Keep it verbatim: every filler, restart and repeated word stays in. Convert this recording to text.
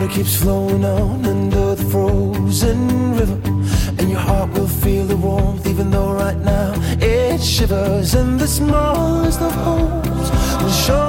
water keeps flowing on under the frozen river, and your heart will feel the warmth even though right now it shivers. And the smallest of homes will show